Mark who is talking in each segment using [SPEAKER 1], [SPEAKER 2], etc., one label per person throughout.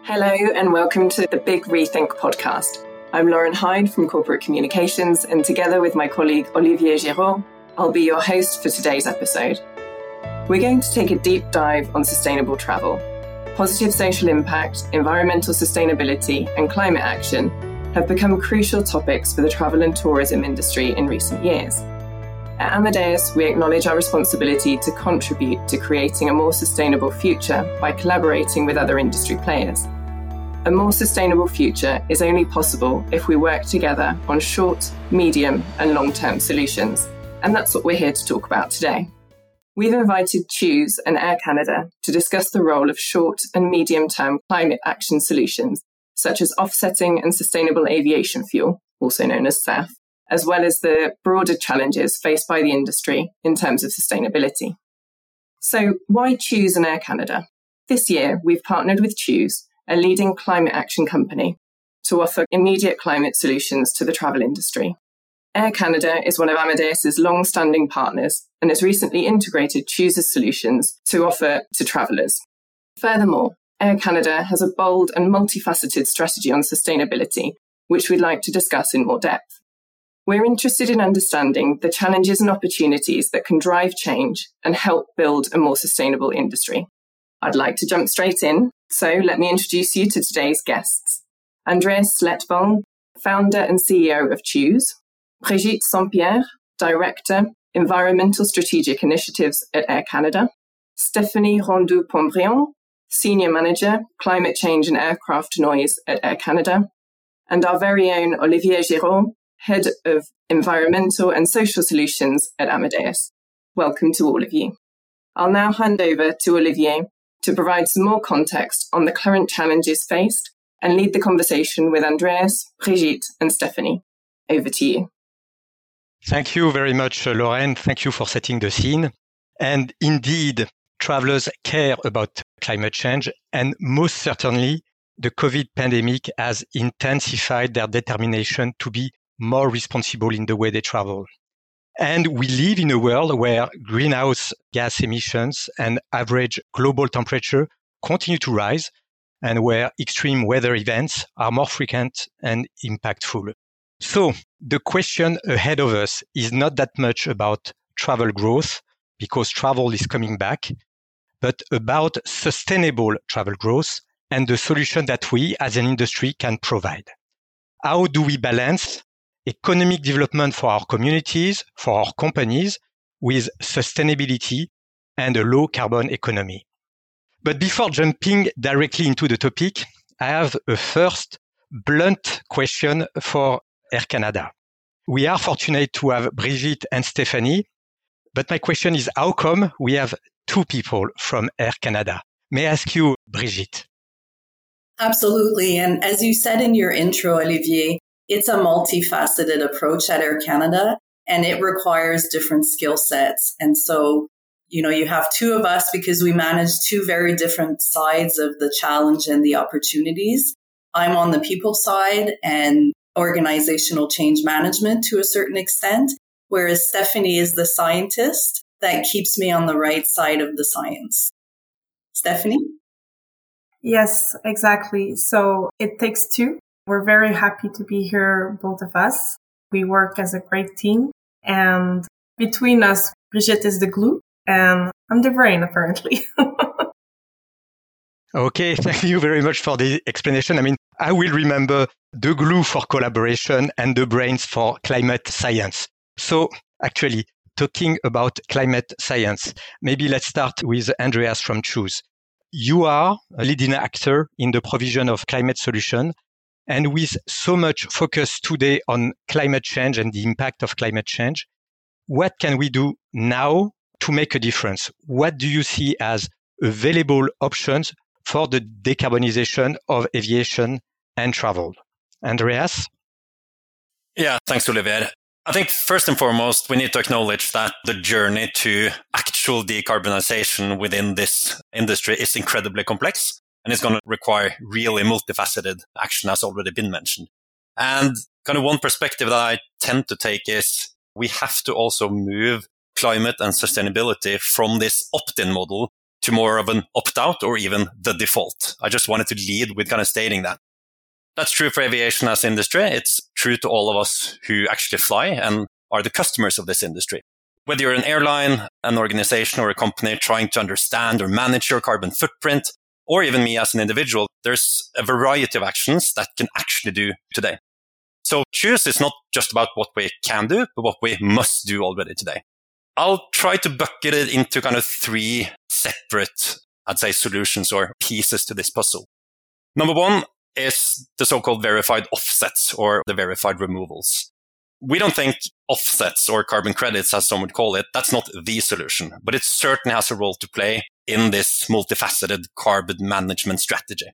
[SPEAKER 1] Hello and welcome to the Big Rethink podcast. I'm Lauren Hyde from Corporate Communications, and together with my colleague Olivier Giraud, I'll be your host for today's episode. We're going to take a deep dive on sustainable travel. Positive social impact, environmental sustainability, and climate action have become crucial topics for the travel and tourism industry in recent years. At Amadeus, we acknowledge our responsibility to contribute to creating a more sustainable future by collaborating with other industry players. A more sustainable future is only possible if we work together on short, medium, and long-term solutions. And that's what we're here to talk about today. We've invited Choose and Air Canada to discuss the role of short and medium-term climate action solutions, such as offsetting and sustainable aviation fuel, also known as SAF, as well as the broader challenges faced by the industry in terms of sustainability. So why Choose and Air Canada? This year, we've partnered with Choose, a leading climate action company, to offer immediate climate solutions to the travel industry. Air Canada is one of Amadeus's long-standing partners and has recently integrated Choose's solutions to offer to travellers. Furthermore, Air Canada has a bold and multifaceted strategy on sustainability, which we'd like to discuss in more depth. We're interested in understanding the challenges and opportunities that can drive change and help build a more sustainable industry. I'd like to jump straight in, so let me introduce you to today's guests. Andreas Slettwall, founder and CEO of Choose. Brigitte Saint-Pierre, Director, Environmental Strategic Initiatives at Air Canada. Stephanie Rondeau-Pombriand, Senior Manager, Climate Change and Aircraft Noise at Air Canada. And our very own Olivier Giraud, Head of Environmental and Social Solutions at Amadeus. Welcome to all of you. I'll now hand over to Olivier to provide some more context on the current challenges faced and lead the conversation with Andreas, Brigitte, and Stephanie. Over to you.
[SPEAKER 2] Thank you very much, Lauren. Thank you for setting the scene. And indeed, travelers care about climate change, and most certainly, the COVID pandemic has intensified their determination to be more responsible in the way they travel. And we live in a world where greenhouse gas emissions and average global temperature continue to rise, and where extreme weather events are more frequent and impactful. So the question ahead of us is not that much about travel growth, because travel is coming back, but about sustainable travel growth and the solution that we as an industry can provide. How do we balance economic development for our communities, for our companies, with sustainability and a low carbon economy? But before jumping directly into the topic, I have a first blunt question for Air Canada. We are fortunate to have Brigitte and Stephanie, but my question is, how come we have two people from Air Canada? May I ask you, Brigitte?
[SPEAKER 3] Absolutely. And as you said in your intro, Olivier, it's a multifaceted approach at Air Canada, and it requires different skill sets. And so, you have two of us because we manage two very different sides of the challenge and the opportunities. I'm on the people side and organizational change management to a certain extent, whereas Stephanie is the scientist that keeps me on the right side of the science. Stephanie?
[SPEAKER 4] Yes, exactly. So it takes two. We're very happy to be here, both of us. We work as a great team, and between us, Brigitte is the glue and I'm the brain, apparently.
[SPEAKER 2] Okay, thank you very much for the explanation. I will remember the glue for collaboration and the brains for climate science. So actually, talking about climate science, maybe let's start with Andreas from Choose. You are a leading actor in the provision of climate solution. And with so much focus today on climate change and the impact of climate change, what can we do now to make a difference? What do you see as available options for the decarbonization of aviation and travel? Andreas?
[SPEAKER 5] Yeah, thanks, Olivier. I think first and foremost, we need to acknowledge that the journey to actual decarbonization within this industry is incredibly complex. And it's going to require really multifaceted action, as already been mentioned. And kind of one perspective that I tend to take is we have to also move climate and sustainability from this opt-in model to more of an opt-out or even the default. I just wanted to lead with kind of stating that. That's true for aviation as industry. It's true to all of us who actually fly and are the customers of this industry. Whether you're an airline, an organization, or a company trying to understand or manage your carbon footprint, or even me as an individual, there's a variety of actions that can actually do today. So Choose is not just about what we can do, but what we must do already today. I'll try to bucket it into kind of three separate, I'd say, solutions or pieces to this puzzle. Number one is the so-called verified offsets or the verified removals. We don't think offsets or carbon credits, as some would call it, that's not the solution, but it certainly has a role to play in this multifaceted carbon management strategy.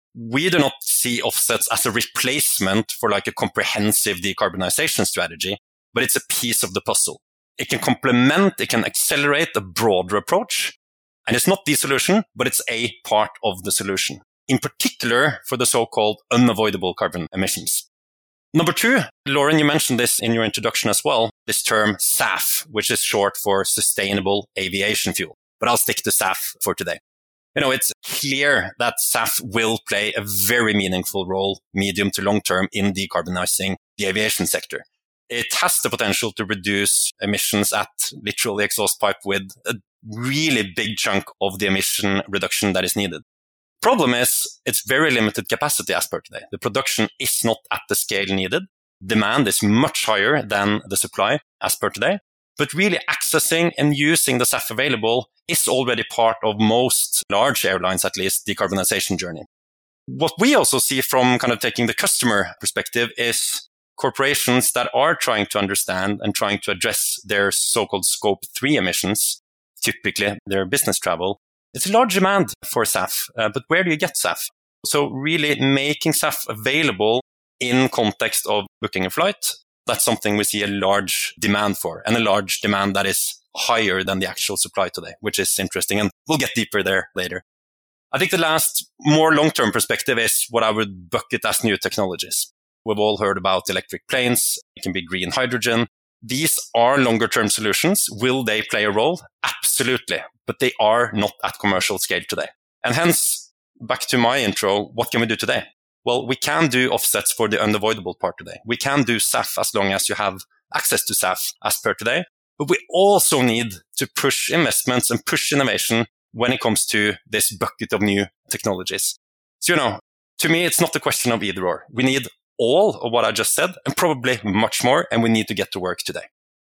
[SPEAKER 5] We do not see offsets as a replacement for like a comprehensive decarbonization strategy, but it's a piece of the puzzle. It can complement, it can accelerate a broader approach. And it's not the solution, but it's a part of the solution, in particular for the so-called unavoidable carbon emissions. Number two, Lauren, you mentioned this in your introduction as well, this term SAF, which is short for Sustainable Aviation Fuel. But I'll stick to SAF for today. It's clear that SAF will play a very meaningful role, medium to long term, in decarbonizing the aviation sector. It has the potential to reduce emissions at literally exhaust pipe with a really big chunk of the emission reduction that is needed. Problem is, it's very limited capacity as per today. The production is not at the scale needed. Demand is much higher than the supply as per today. But really accessing and using the SAF available is already part of most large airlines, at least, decarbonization journey. What we also see from kind of taking the customer perspective is corporations that are trying to understand and trying to address their so-called scope 3 emissions, typically their business travel. It's a large demand for SAF, but where do you get SAF? So really making SAF available in context of booking a flight, that's something we see a large demand for, and a large demand that is higher than the actual supply today, which is interesting. And we'll get deeper there later. I think the last more long-term perspective is what I would bucket as new technologies. We've all heard about electric planes. It can be green hydrogen. These are longer-term solutions. Will they play a role? Absolutely. But they are not at commercial scale today. And hence, back to my intro, what can we do today? Well, we can do offsets for the unavoidable part today. We can do SAF as long as you have access to SAF as per today. But we also need to push investments and push innovation when it comes to this bucket of new technologies. So, to me, it's not a question of either or. We need all of what I just said and probably much more, and we need to get to work today.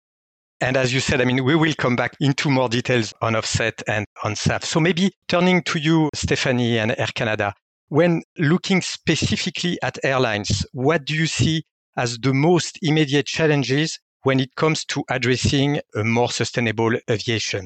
[SPEAKER 2] And as you said, we will come back into more details on offset and on SAF. So maybe turning to you, Stephanie, and Air Canada, when looking specifically at airlines, what do you see as the most immediate challenges when it comes to addressing a more sustainable aviation?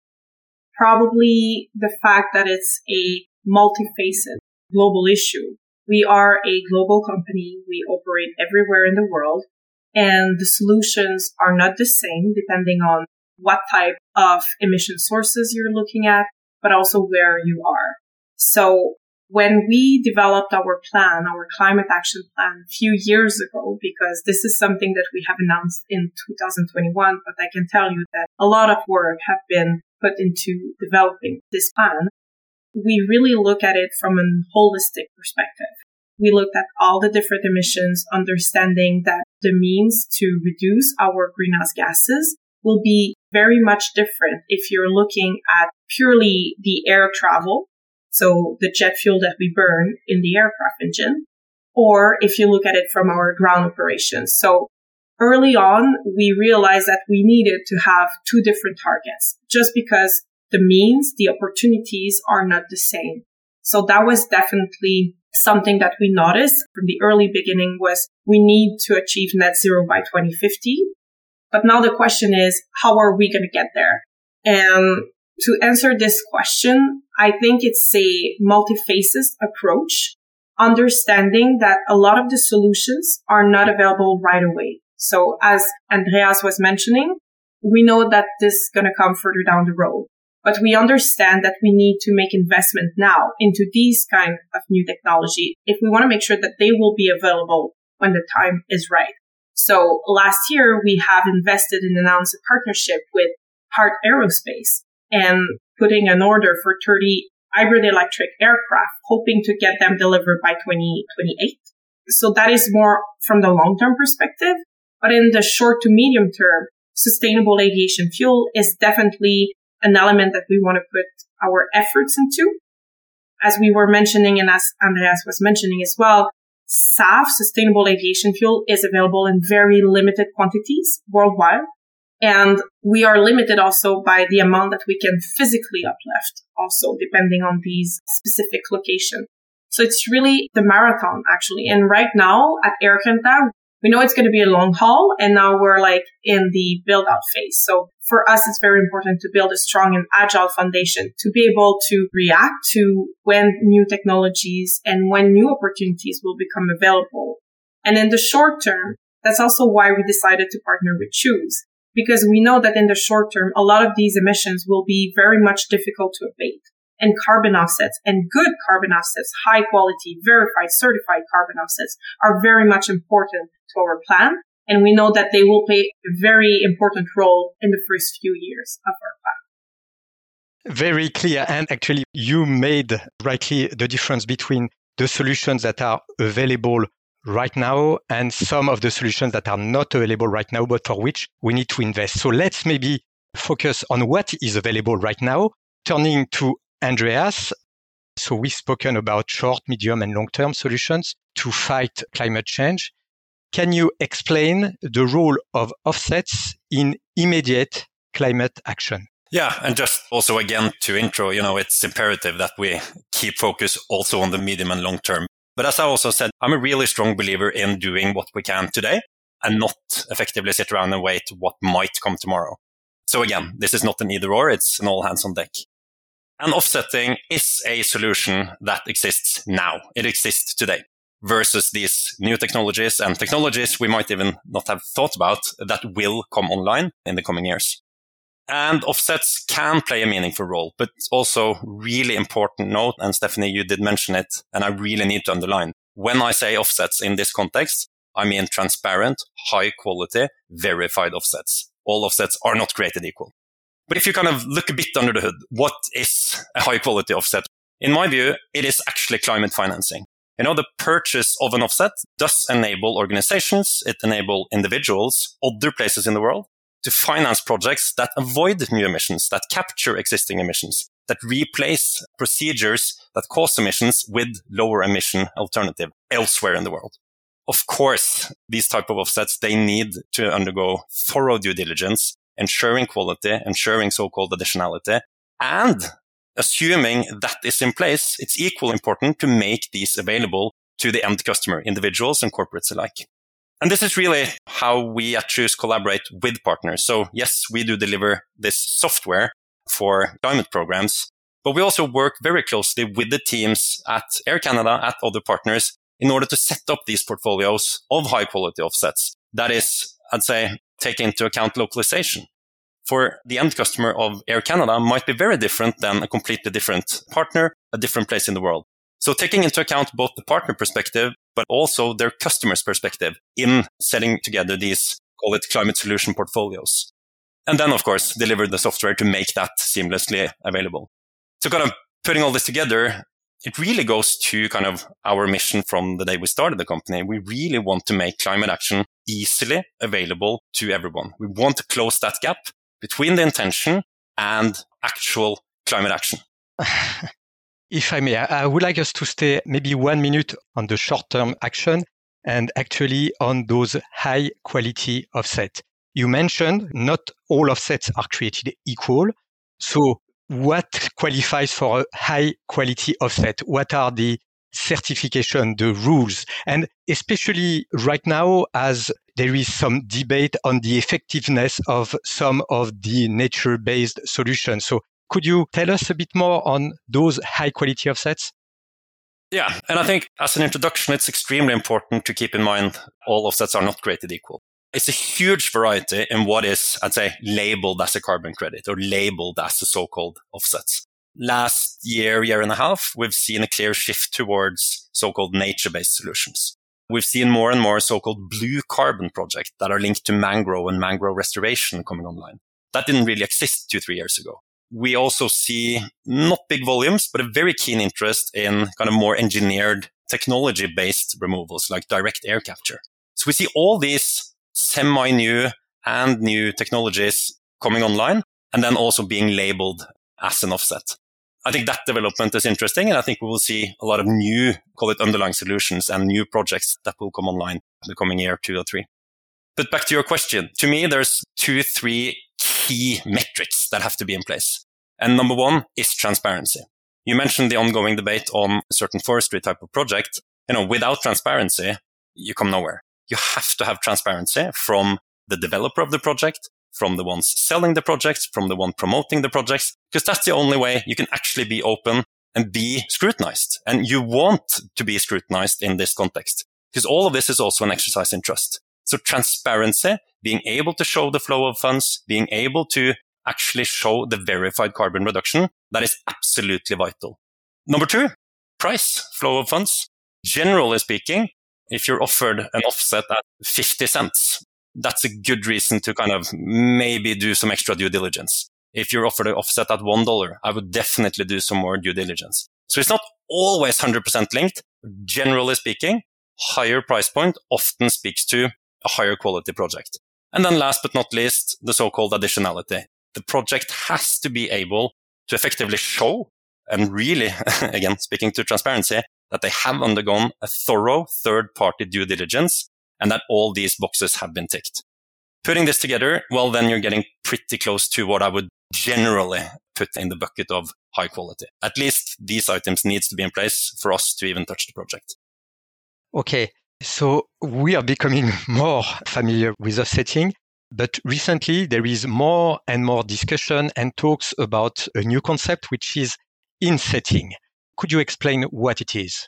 [SPEAKER 4] Probably the fact that it's a multifaceted global issue. We are a global company. We operate everywhere in the world, and the solutions are not the same depending on what type of emission sources you're looking at, but also where you are. So when we developed our plan, our climate action plan a few years ago, because this is something that we have announced in 2021, but I can tell you that a lot of work have been put into developing this plan. We really look at it from a holistic perspective. We looked at all the different emissions, understanding that the means to reduce our greenhouse gases will be very much different if you're looking at purely the air travel, so the jet fuel that we burn in the aircraft engine, or if you look at it from our ground operations. So early on, we realized that we needed to have two different targets, just because the means, the opportunities are not the same. So that was definitely something that we noticed from the early beginning was we need to achieve net zero by 2050. But now the question is, how are we going to get there? And to answer this question, I think it's a multifaceted approach, understanding that a lot of the solutions are not available right away. So as Andreas was mentioning, we know that this is going to come further down the road. But we understand that we need to make investment now into these kind of new technology if we want to make sure that they will be available when the time is right. So last year, we have invested and announced a partnership with Heart Aerospace. And putting an order for 30 hybrid electric aircraft, hoping to get them delivered by 2028. So that is more from the long-term perspective. But in the short to medium term, sustainable aviation fuel is definitely an element that we want to put our efforts into. As we were mentioning, and as Andreas was mentioning as well, SAF, sustainable aviation fuel, is available in very limited quantities worldwide. And we are limited also by the amount that we can physically uplift, also depending on these specific locations. So it's really the marathon, actually. And right now at Air Canada, we know it's going to be a long haul, and now we're like in the build out phase. So for us, it's very important to build a strong and agile foundation to be able to react to when new technologies and when new opportunities will become available. And in the short term, that's also why we decided to partner with Choose, because we know that in the short term, a lot of these emissions will be very much difficult to abate. And carbon offsets and good carbon offsets, high quality, verified, certified carbon offsets are very much important to our plan. And we know that they will play a very important role in the first few years of our plan.
[SPEAKER 2] Very clear. And actually, you made rightly the difference between the solutions that are available right now and some of the solutions that are not available right now, but for which we need to invest. So let's maybe focus on what is available right now, turning to Andreas. So we've spoken about short, medium, and long-term solutions to fight climate change. Can you explain the role of offsets in immediate climate action?
[SPEAKER 5] Yeah, and just also again to intro, it's imperative that we keep focus also on the medium and long term. But as I also said, I'm a really strong believer in doing what we can today and not effectively sit around and wait what might come tomorrow. So again, this is not an either or, it's an all hands on deck. And offsetting is a solution that exists now. It exists today versus these new technologies and technologies we might even not have thought about that will come online in the coming years. And offsets can play a meaningful role, but it's also really important note, and Stephanie, you did mention it, and I really need to underline. When I say offsets in this context, I mean transparent, high quality, verified offsets. All offsets are not created equal. But if you kind of look a bit under the hood, what is a high quality offset? In my view, it is actually climate financing. The purchase of an offset does enable organizations, it enables individuals, other places in the world, to finance projects that avoid new emissions, that capture existing emissions, that replace procedures that cause emissions with lower emission alternative elsewhere in the world. Of course, these type of offsets, they need to undergo thorough due diligence, ensuring quality, ensuring so-called additionality, and assuming that is in place, it's equally important to make these available to the end customer, individuals and corporates alike. And this is really how we at Choose collaborate with partners. So yes, we do deliver this software for climate programs, but we also work very closely with the teams at Air Canada, at other partners, in order to set up these portfolios of high quality offsets. That is, I'd say, take into account localization. For the end customer of Air Canada might be very different than a completely different partner, a different place in the world. So taking into account both the partner perspective, but also their customer's perspective in setting together these, call it climate solution portfolios. And then, of course, deliver the software to make that seamlessly available. So kind of putting all this together, it really goes to kind of our mission from the day we started the company. We really want to make climate action easily available to everyone. We want to close that gap between the intention and actual climate action.
[SPEAKER 2] If I may, I would like us to stay maybe 1 minute on the short-term action and actually on those high-quality offsets. You mentioned not all offsets are created equal. So what qualifies for a high-quality offset? What are the certification, the rules? And especially right now, as there is some debate on the effectiveness of some of the nature-based solutions. So could you tell us a bit more on those high-quality offsets?
[SPEAKER 5] Yeah, and I think as an introduction, it's extremely important to keep in mind all offsets are not created equal. It's a huge variety in what is, I'd say, labeled as a carbon credit or labeled as the so-called offsets. Last year and a half, we've seen a clear shift towards so-called nature-based solutions. We've seen more and more so-called blue carbon projects that are linked to mangrove and mangrove restoration coming online. That didn't really exist 2-3 years ago. we also see not big volumes, but a very keen interest in kind of more engineered technology-based removals like direct air capture. So we see all these semi-new and new technologies coming online and then also being labeled as an offset. I think that development is interesting, and I think we will see a lot of new, call it underlying solutions and new projects that will come online in the coming year, 2 or 3. But back to your question, to me, there's 2-3 key metrics that have to be in place. And number one is transparency. You mentioned the ongoing debate on a certain forestry type of project. Without transparency, you come nowhere. You have to have transparency from the developer of the project, from the ones selling the projects, from the one promoting the projects, because that's the only way you can actually be open and be scrutinized. And you want to be scrutinized in this context, because all of this is also an exercise in trust. So transparency, being able to show the flow of funds, being able to actually show the verified carbon reduction, that is absolutely vital. Number 2, price, flow of funds. Generally speaking, if you're offered an offset at 50 cents, that's a good reason to kind of maybe do some extra due diligence. If you're offered an offset at $1, I would definitely do some more due diligence. So it's not always 100% linked. Generally speaking, higher price point often speaks to a higher quality project. And then last but not least, the so-called additionality. The project has to be able to effectively show, and really, again, speaking to transparency, that they have undergone a thorough third-party due diligence and that all these boxes have been ticked. Putting this together, well, then you're getting pretty close to what I would generally put in the bucket of high quality. At least these items needs to be in place for us to even touch the project.
[SPEAKER 2] Okay, so we are becoming more familiar with offsetting, but recently there is more and more discussion and talks about a new concept, which is insetting. Could you explain what it is?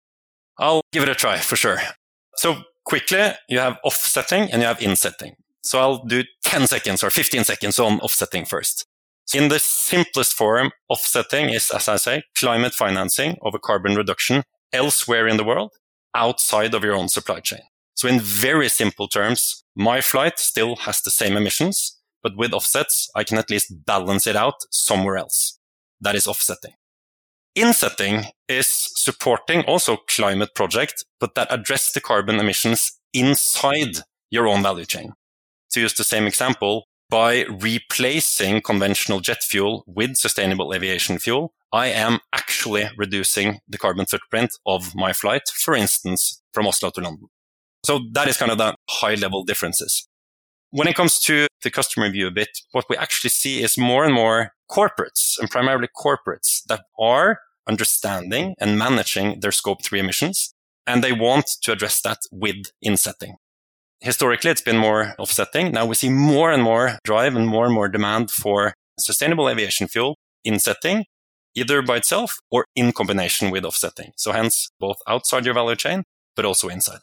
[SPEAKER 5] I'll give it a try for sure. So quickly, you have offsetting and you have insetting. So I'll do 10 seconds or 15 seconds on offsetting first. In the simplest form, offsetting is, as I say, climate financing of a carbon reduction elsewhere in the world, outside of your own supply chain. So in very simple terms, my flight still has the same emissions, but with offsets, I can at least balance it out somewhere else. That is offsetting. Insetting is supporting also climate projects, but that address the carbon emissions inside your own value chain. To use the same example, by replacing conventional jet fuel with sustainable aviation fuel, I am actually reducing the carbon footprint of my flight, for instance, from Oslo to London. So that is kind of the high-level differences. When it comes to the customer view a bit, what we actually see is more and more corporates, and primarily corporates, that are understanding and managing their Scope 3 emissions, and they want to address that with insetting. Historically, it's been more offsetting. Now we see more and more drive and more demand for sustainable aviation fuel insetting, either by itself or in combination with offsetting. So hence, both outside your value chain, but also inside.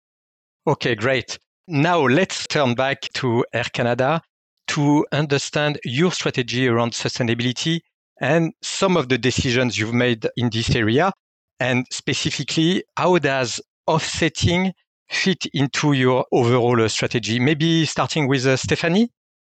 [SPEAKER 2] Okay, great. Now let's turn back to Air Canada to understand your strategy around sustainability and some of the decisions you've made in this area. And specifically, how does offsetting fit into your overall strategy? Maybe starting with Stephanie?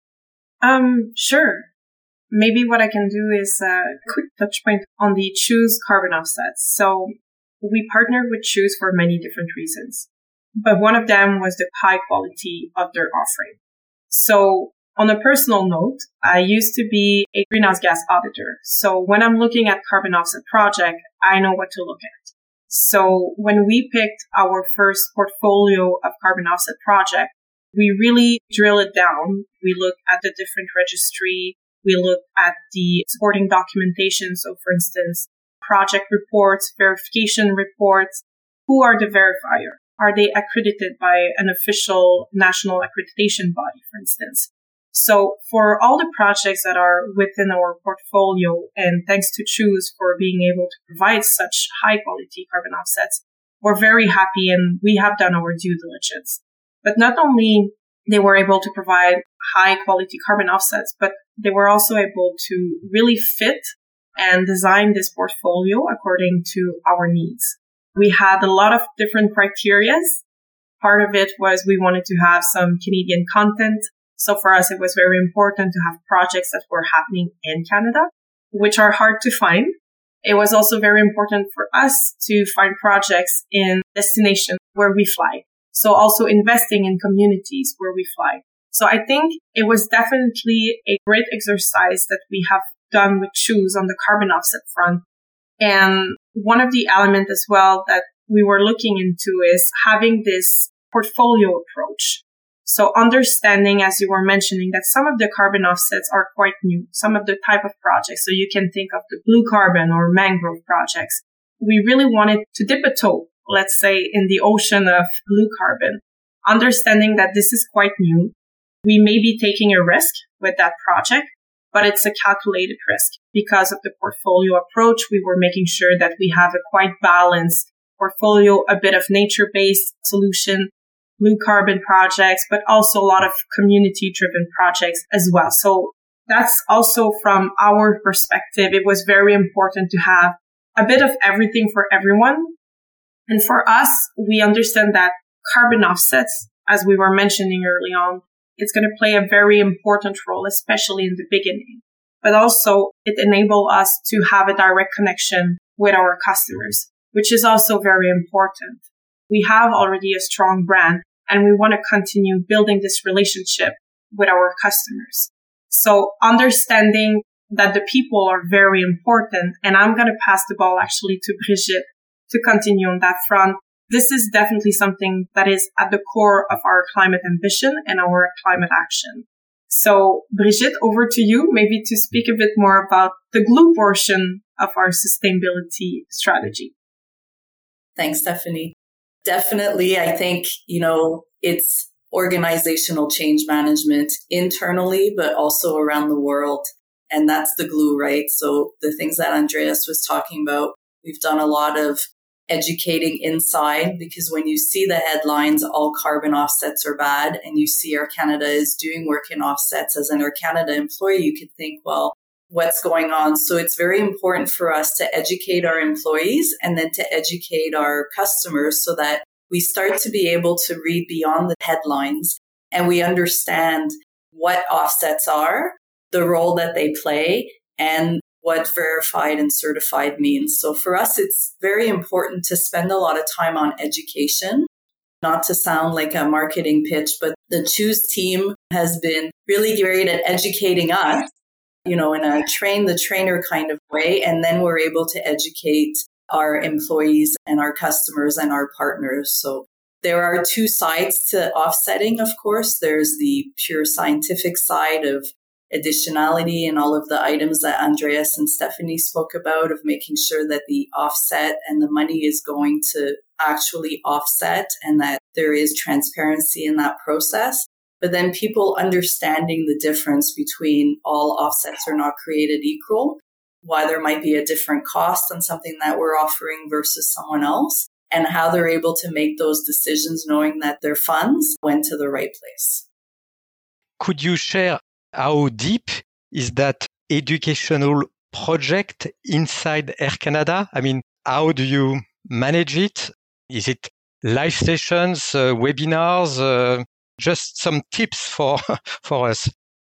[SPEAKER 4] Sure. Maybe what I can do is a quick touch point on the Choose carbon offsets. So we partnered with Choose for many different reasons, but one of them was the high quality of their offering. So on a personal note, I used to be a greenhouse gas auditor. So when I'm looking at carbon offset project, I know what to look at. So when we picked our first portfolio of carbon offset project, we really drill it down. We look at the different registry. We look at the supporting documentation. So for instance, project reports, verification reports. Who are the verifier? Are they accredited by an official national accreditation body, for instance? So for all the projects that are within our portfolio, and thanks to Choose for being able to provide such high quality carbon offsets, we're very happy and we have done our due diligence. But not only they were able to provide high quality carbon offsets, but they were also able to really fit and design this portfolio according to our needs. We had a lot of different criteria. Part of it was we wanted to have some Canadian content. So for us, it was very important to have projects that were happening in Canada, which are hard to find. It was also very important for us to find projects in destinations where we fly. So also investing in communities where we fly. So I think it was definitely a great exercise that we have done with Choose on the carbon offset front. And one of the elements as well that we were looking into is having this portfolio approach. So understanding, as you were mentioning, that some of the carbon offsets are quite new, some of the type of projects. So you can think of the blue carbon or mangrove projects. We really wanted to dip a toe, let's say, in the ocean of blue carbon, understanding that this is quite new. We may be taking a risk with that project, but it's a calculated risk. Because of the portfolio approach, we were making sure that we have a quite balanced portfolio, a bit of nature-based solution, blue carbon projects, but also a lot of community-driven projects as well. So that's also from our perspective. It was very important to have a bit of everything for everyone. And for us, we understand that carbon offsets, as we were mentioning early on, it's going to play a very important role, especially in the beginning. But also it enables us to have a direct connection with our customers, which is also very important. We have already a strong brand and we want to continue building this relationship with our customers. So understanding that the people are very important, and I'm going to pass the ball actually to Brigitte to continue on that front. This is definitely something that is at the core of our climate ambition and our climate action. So Brigitte, over to you, maybe to speak a bit more about the glue portion of our sustainability strategy.
[SPEAKER 3] Thanks, Stephanie. Definitely, I think, it's organizational change management internally, but also around the world. And that's the glue, right? So the things that Andreas was talking about, we've done a lot of educating inside, because when you see the headlines, all carbon offsets are bad, and you see Air Canada is doing work in offsets as an Air Canada employee, you could think, well, what's going on? So it's very important for us to educate our employees and then to educate our customers so that we start to be able to read beyond the headlines and we understand what offsets are, the role that they play, and what verified and certified means. So for us, it's very important to spend a lot of time on education, not to sound like a marketing pitch, but the Choose team has been really great at educating us, in a train the trainer kind of way. And then we're able to educate our employees and our customers and our partners. So there are two sides to offsetting, of course. There's the pure scientific side of additionality and all of the items that Andreas and Stephanie spoke about, of making sure that the offset and the money is going to actually offset and that there is transparency in that process. But then people understanding the difference between all offsets are not created equal, why there might be a different cost on something that we're offering versus someone else, and how they're able to make those decisions knowing that their funds went to the right place.
[SPEAKER 2] Could you share how deep is that educational project inside Air Canada? I mean, how do you manage it? Is it live sessions, webinars? Just some tips for us.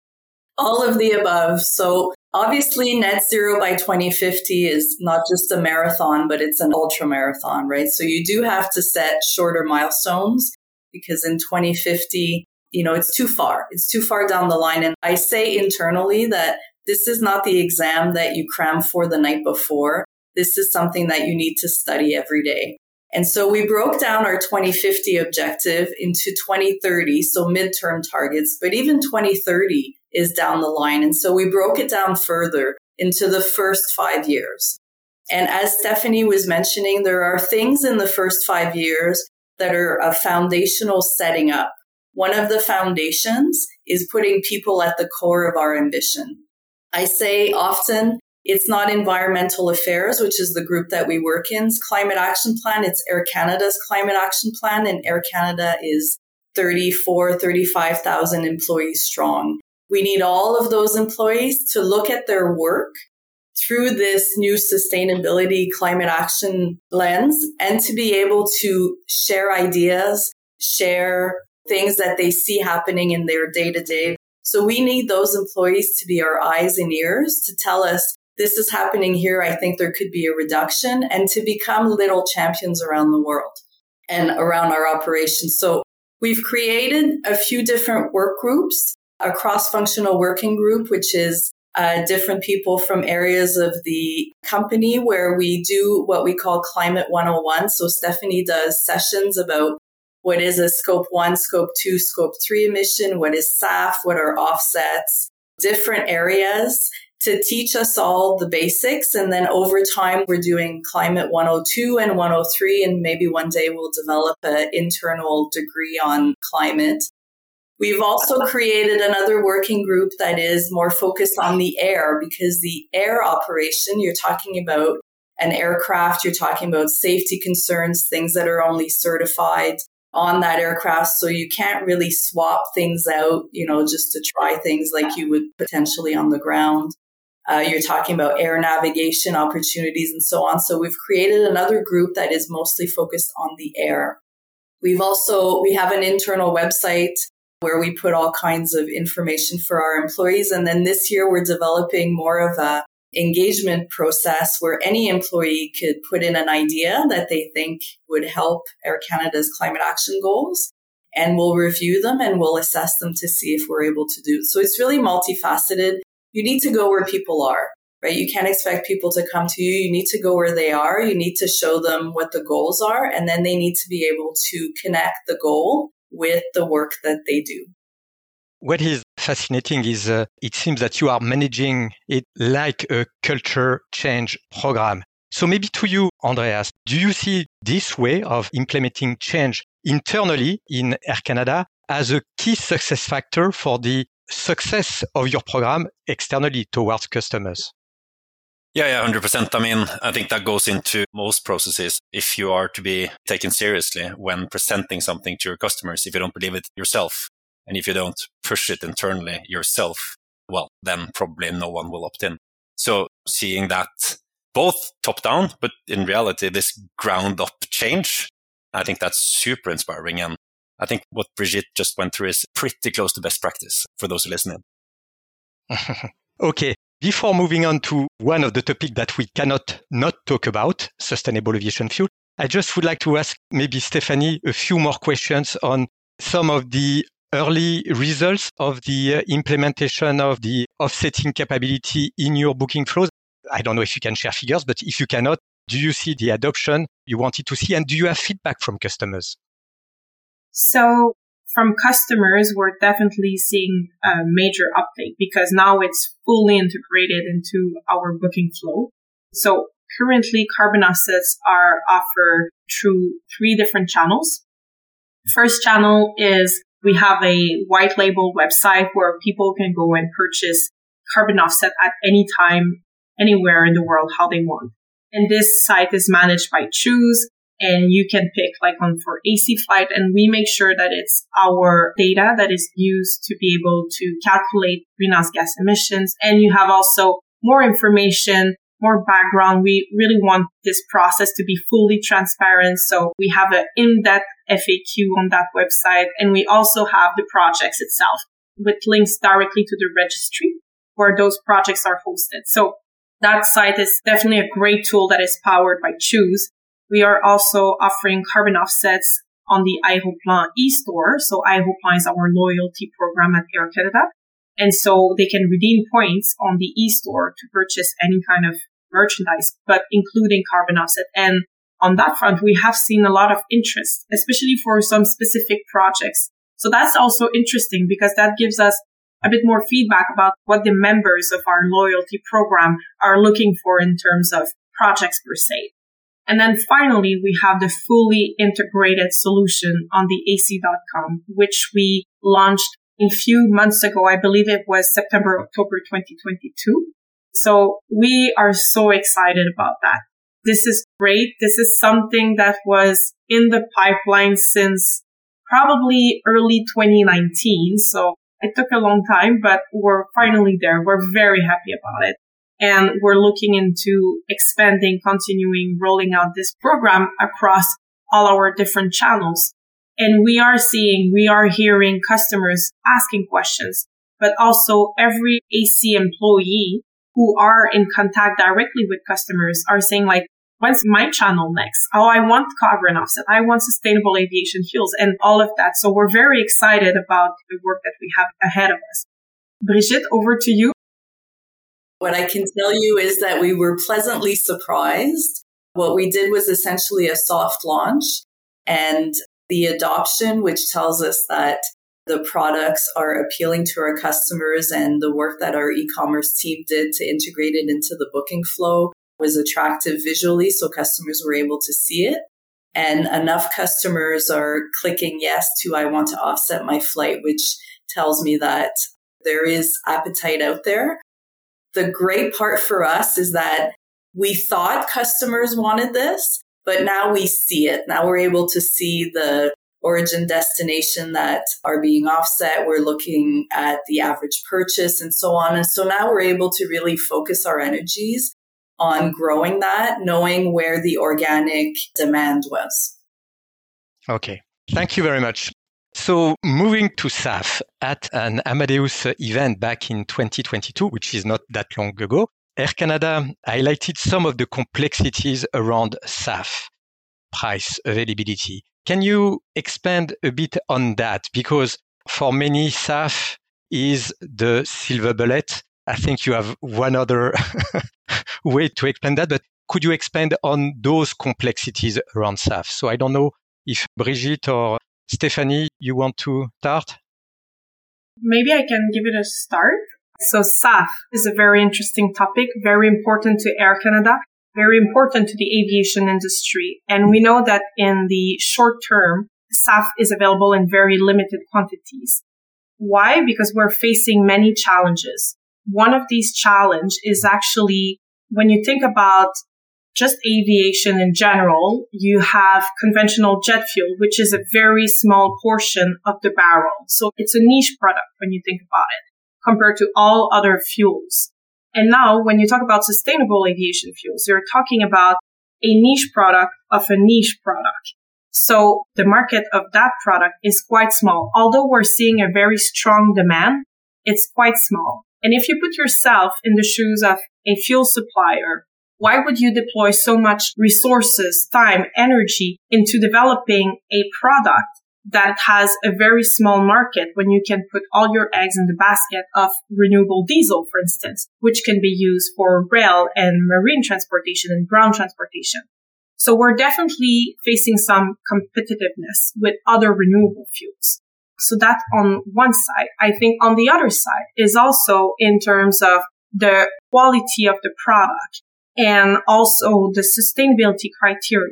[SPEAKER 3] All of the above. So obviously net zero by 2050 is not just a marathon, but it's an ultra marathon, right? So you do have to set shorter milestones, because in 2050, it's too far. It's too far down the line. And I say internally that this is not the exam that you cram for the night before. This is something that you need to study every day. And so we broke down our 2050 objective into 2030, so midterm targets, but even 2030 is down the line. And so we broke it down further into the first 5 years. And as Stephanie was mentioning, there are things in the first 5 years that are a foundational setting up. One of the foundations is putting people at the core of our ambition. I say often, it's not environmental affairs, which is the group that we work in's climate action plan. It's Air Canada's climate action plan, and Air Canada is 35,000 employees strong. We need all of those employees to look at their work through this new sustainability climate action lens and to be able to share ideas, share things that they see happening in their day to day. So we need those employees to be our eyes and ears to tell us, this is happening here. I think there could be a reduction, and to become little champions around the world and around our operations. So we've created a few different work groups, a cross-functional working group, which is different people from areas of the company where we do what we call Climate 101. So Stephanie does sessions about what is a Scope 1, Scope 2, Scope 3 emission, what is SAF, what are offsets, different areas to teach us all the basics. And then over time, we're doing Climate 102 and 103, and maybe one day we'll develop an internal degree on climate. We've also created another working group that is more focused on the air, because the air operation, you're talking about an aircraft, you're talking about safety concerns, things that are only certified on that aircraft. So you can't really swap things out, just to try things like you would potentially on the ground. You're talking about air navigation opportunities and so on. So we've created another group that is mostly focused on the air. We have an internal website where we put all kinds of information for our employees. And then this year we're developing more of a engagement process where any employee could put in an idea that they think would help Air Canada's climate action goals, and we'll review them and we'll assess them to see if we're able to do it. So it's really multifaceted. You need to go where people are, right? You can't expect people to come to you. You need to go where they are. You need to show them what the goals are, and then they need to be able to connect the goal with the work that they do.
[SPEAKER 2] What is fascinating is it seems that you are managing it like a culture change program. So maybe to you, Andreas, do you see this way of implementing change internally in Air Canada as a key success factor for the success of your program externally towards customers?
[SPEAKER 5] Yeah, 100%. I mean, I think that goes into most processes. If you are to be taken seriously when presenting something to your customers, if you don't believe it yourself, and if you don't push it internally yourself, well, then probably no one will opt in. So seeing that both top down, but in reality, this ground up change, I think that's super inspiring. And I think what Brigitte just went through is pretty close to best practice for those who listen in.
[SPEAKER 2] Okay. Before moving on to one of the topics that we cannot not talk about, sustainable aviation fuel, I just would like to ask maybe Stephanie a few more questions on some of the early results of the implementation of the offsetting capability in your booking flows. I don't know if you can share figures, but if you cannot, do you see the adoption you wanted to see, and do you have feedback from customers?
[SPEAKER 4] So from customers, we're definitely seeing a major uptake because now it's fully integrated into our booking flow. So currently carbon offsets are offered through 3 different channels. First channel is we have a white label website where people can go and purchase carbon offset at any time, anywhere in the world, how they want. And this site is managed by Choose, and you can pick for AC flight, and we make sure that it's our data that is used to be able to calculate greenhouse gas emissions. And you have also more information, more background. We really want this process to be fully transparent. So we have an in-depth FAQ on that website. And we also have the projects itself with links directly to the registry where those projects are hosted. So that site is definitely a great tool that is powered by Choose. We are also offering carbon offsets on the Aeroplan e-store. So Aeroplan is our loyalty program at Air Canada. And so they can redeem points on the e-store to purchase any kind of merchandise, but including carbon offset. And on that front, we have seen a lot of interest, especially for some specific projects. So that's also interesting because that gives us a bit more feedback about what the members of our loyalty program are looking for in terms of projects per se. And then finally, we have the fully integrated solution on the AC.com, which we launched a few months ago. I believe it was September, October 2022. So we are so excited about that. This is great. This is something that was in the pipeline since probably early 2019. So it took a long time, but we're finally there. We're very happy about it. And we're looking into expanding, continuing, rolling out this program across all our different channels. And we are hearing customers asking questions, but also every AC employee who are in contact directly with customers are saying like, when's my channel next? Oh, I want carbon offset. I want sustainable aviation fuels and all of that. So we're very excited about the work that we have ahead of us. Brigitte, over to you.
[SPEAKER 3] What I can tell you is that we were pleasantly surprised. What we did was essentially a soft launch, and the adoption, which tells us that the products are appealing to our customers, and the work that our e-commerce team did to integrate it into the booking flow was attractive visually, so customers were able to see it. And enough customers are clicking yes to I want to offset my flight, which tells me that there is appetite out there. The great part for us is that we thought customers wanted this, but now we see it. Now we're able to see the origin destination that are being offset. We're looking at the average purchase and so on. And so now we're able to really focus our energies on growing that, knowing where the organic demand was.
[SPEAKER 2] Okay. Thank you very much. So moving to SAF, at an Amadeus event back in 2022, which is not that long ago, Air Canada highlighted some of the complexities around SAF, price, availability. Can you expand a bit on that? Because for many, SAF is the silver bullet. I think you have one other way to explain that, but could you expand on those complexities around SAF? So I don't know if Brigitte or Stephanie, you want to start?
[SPEAKER 4] Maybe I can give it a start. So SAF is a very interesting topic, very important to Air Canada, very important to the aviation industry. And we know that in the short term, SAF is available in very limited quantities. Why? Because we're facing many challenges. One of these challenges is actually when you think about just aviation in general, you have conventional jet fuel, which is a very small portion of the barrel. So it's a niche product when you think about it compared to all other fuels. And now when you talk about sustainable aviation fuels, you're talking about a niche product of a niche product. So the market of that product is quite small. Although we're seeing a very strong demand, it's quite small. And if you put yourself in the shoes of a fuel supplier, why would you deploy so much resources, time, energy into developing a product that has a very small market when you can put all your eggs in the basket of renewable diesel, for instance, which can be used for rail and marine transportation and ground transportation? So we're definitely facing some competitiveness with other renewable fuels. So that's on one side. I think on the other side is also in terms of the quality of the product and also the sustainability criteria.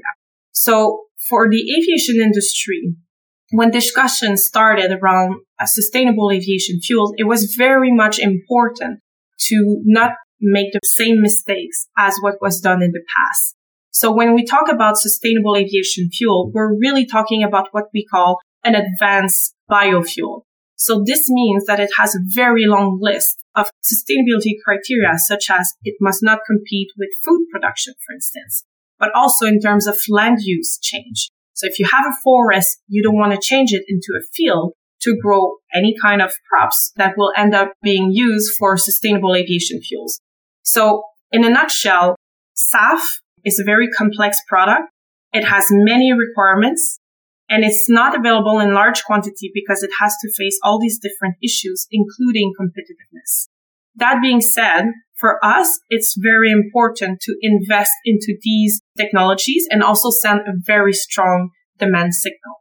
[SPEAKER 4] So for the aviation industry, when discussions started around sustainable aviation fuels, it was very much important to not make the same mistakes as what was done in the past. So when we talk about sustainable aviation fuel, we're really talking about what we call an advanced biofuel. So this means that it has a very long list of sustainability criteria, such as it must not compete with food production, for instance, but also in terms of land use change. So if you have a forest, you don't want to change it into a field to grow any kind of crops that will end up being used for sustainable aviation fuels. So in a nutshell, SAF is a very complex product. It has many requirements. And it's not available in large quantity because it has to face all these different issues, including competitiveness. That being said, for us, it's very important to invest into these technologies and also send a very strong demand signal.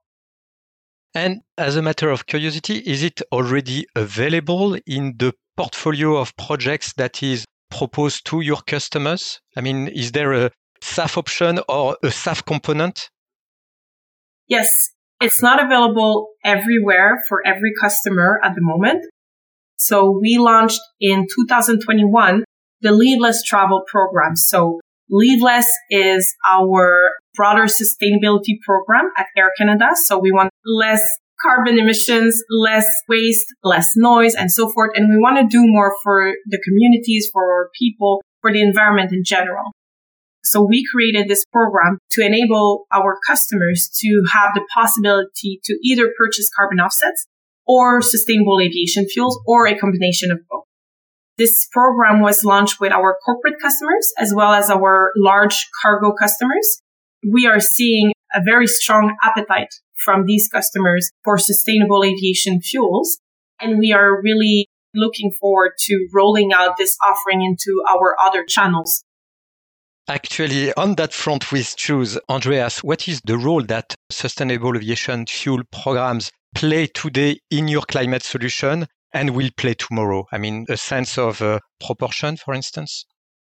[SPEAKER 2] And as a matter of curiosity, is it already available in the portfolio of projects that is proposed to your customers? I mean, is there a SAF option or a SAF component?
[SPEAKER 4] Yes, it's not available everywhere for every customer at the moment. So we launched in 2021 the Leaveless Travel Program. So Leaveless is our broader sustainability program at Air Canada. So we want less carbon emissions, less waste, less noise, and so forth. And we want to do more for the communities, for our people, for the environment in general. So we created this program to enable our customers to have the possibility to either purchase carbon offsets or sustainable aviation fuels or a combination of both. This program was launched with our corporate customers as well as our large cargo customers. We are seeing a very strong appetite from these customers for sustainable aviation fuels. And we are really looking forward to rolling out this offering into our other channels.
[SPEAKER 2] Actually, on that front with Choose, Andreas, what is the role that sustainable aviation fuel programs play today in your climate solution and will play tomorrow? I mean, a sense of proportion, for instance?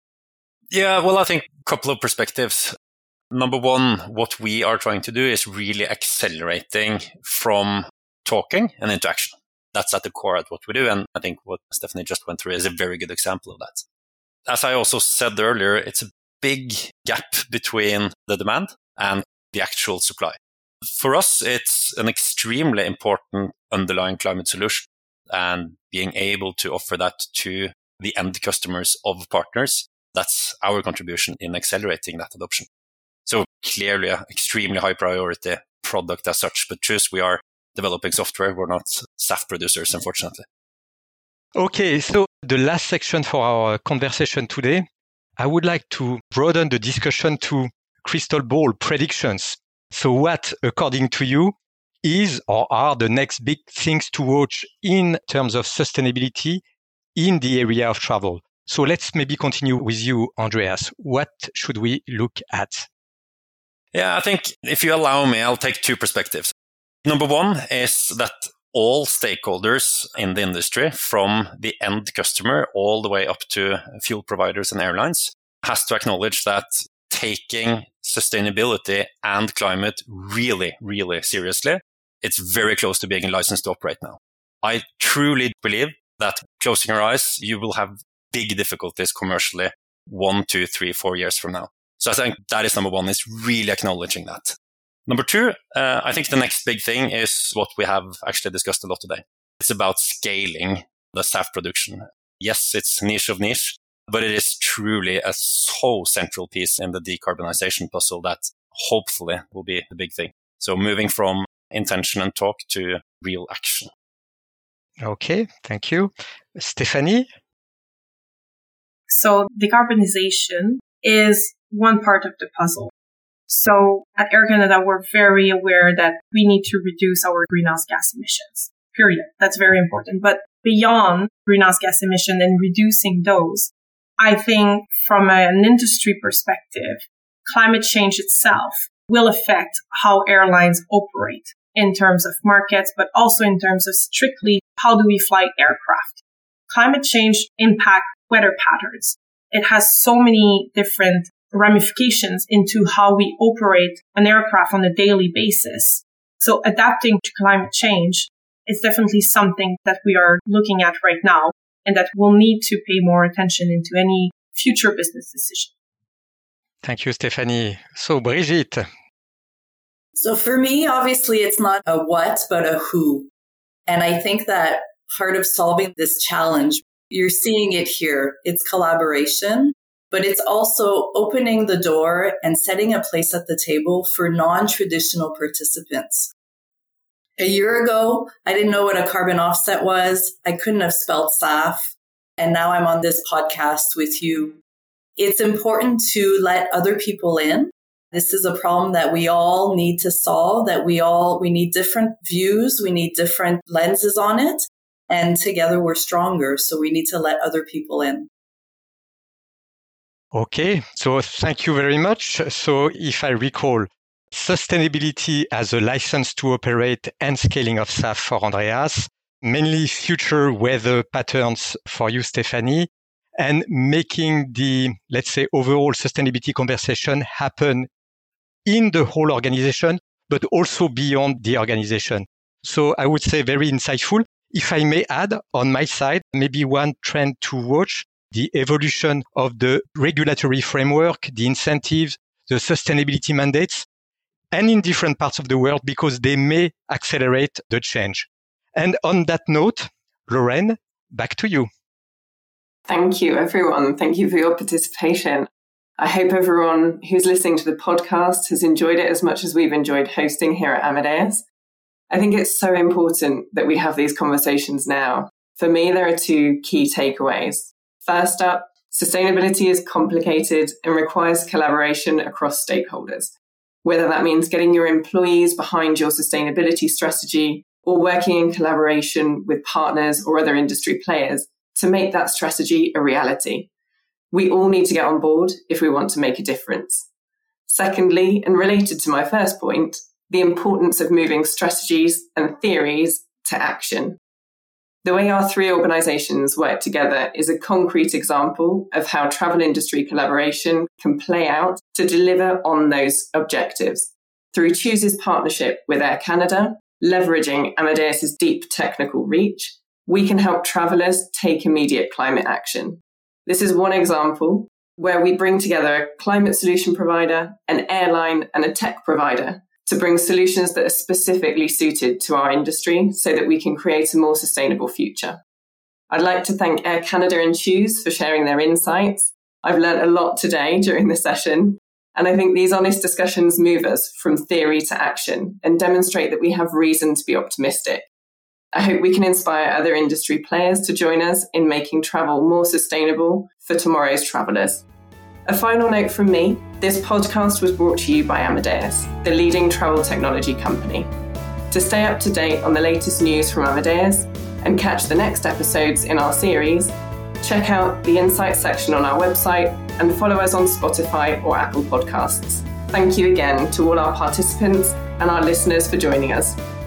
[SPEAKER 5] Yeah, well, I think a couple of perspectives. Number one, what we are trying to do is really accelerating from talking and into action. That's at the core of what we do. And I think what Stephanie just went through is a very good example of that. As I also said earlier, it's a big gap between the demand and the actual supply. For us, it's an extremely important underlying climate solution, and being able to offer that to the end customers of partners, that's our contribution in accelerating that adoption. So clearly an extremely high priority product as such, but Choose, we are developing software. We're not SAF producers, unfortunately.
[SPEAKER 2] Okay, so the last section for our conversation today, I would like to broaden the discussion to crystal ball predictions. So what, according to you, is or are the next big things to watch in terms of sustainability in the area of travel? So let's maybe continue with you, Andreas. What should we look at?
[SPEAKER 5] Yeah, I think if you allow me, I'll take two perspectives. Number one is that all stakeholders in the industry, from the end customer all the way up to fuel providers and airlines, has to acknowledge that taking sustainability and climate really, really seriously, it's very close to being a license to operate now. I truly believe that closing your eyes, you will have big difficulties commercially 1, 2, 3, 4 years from now. So I think that is number one, is really acknowledging that. Number two, I think the next big thing is what we have actually discussed a lot today. It's about scaling the SAF production. Yes, it's niche of niche, but it is truly a so central piece in the decarbonization puzzle that hopefully will be the big thing. So moving from intention and talk to real action.
[SPEAKER 2] Okay, thank you. Stephanie?
[SPEAKER 4] So decarbonization is one part of the puzzle. So at Air Canada, we're very aware that we need to reduce our greenhouse gas emissions, period. That's very important. But beyond greenhouse gas emission and reducing those, I think from an industry perspective, climate change itself will affect how airlines operate in terms of markets, but also in terms of strictly how do we fly aircraft. Climate change impacts weather patterns. It has so many different ramifications into how we operate an aircraft on a daily basis. So adapting to climate change is definitely something that we are looking at right now and that we'll need to pay more attention into any future business decision.
[SPEAKER 2] Thank you, Stephanie. So Brigitte.
[SPEAKER 3] So for me, obviously, it's not a what, but a who. And I think that part of solving this challenge, you're seeing it here. It's collaboration, but it's also opening the door and setting a place at the table for non-traditional participants. A year ago, I didn't know what a carbon offset was. I couldn't have spelled SAF. And now I'm on this podcast with you. It's important to let other people in. This is a problem that we all need to solve, that we need different views. We need different lenses on it. And together we're stronger. So we need to let other people in.
[SPEAKER 2] Okay, so thank you very much. So if I recall, sustainability as a license to operate and scaling of SAF for Andreas, mainly future weather patterns for you, Stephanie, and making the, let's say, overall sustainability conversation happen in the whole organization, but also beyond the organization. So I would say very insightful. If I may add on my side, maybe one trend to watch, the evolution of the regulatory framework, the incentives, the sustainability mandates, and in different parts of the world, because they may accelerate the change. And on that note, Lorraine, back to you.
[SPEAKER 1] Thank you, everyone. Thank you for your participation. I hope everyone who's listening to the podcast has enjoyed it as much as we've enjoyed hosting here at Amadeus. I think it's so important that we have these conversations now. For me, there are two key takeaways. First up, sustainability is complicated and requires collaboration across stakeholders, whether that means getting your employees behind your sustainability strategy or working in collaboration with partners or other industry players to make that strategy a reality. We all need to get on board if we want to make a difference. Secondly, and related to my first point, the importance of moving strategies and theories to action. The way our three organisations work together is a concrete example of how travel industry collaboration can play out to deliver on those objectives. Through Choose's partnership with Air Canada, leveraging Amadeus's deep technical reach, we can help travellers take immediate climate action. This is one example where we bring together a climate solution provider, an airline, and a tech provider to bring solutions that are specifically suited to our industry so that we can create a more sustainable future. I'd like to thank Air Canada and Choose for sharing their insights. I've learned a lot today during the session, and I think these honest discussions move us from theory to action and demonstrate that we have reason to be optimistic. I hope we can inspire other industry players to join us in making travel more sustainable for tomorrow's travellers. A final note from me, this podcast was brought to you by Amadeus, the leading travel technology company. To stay up to date on the latest news from Amadeus and catch the next episodes in our series, check out the Insights section on our website and follow us on Spotify or Apple Podcasts. Thank you again to all our participants and our listeners for joining us.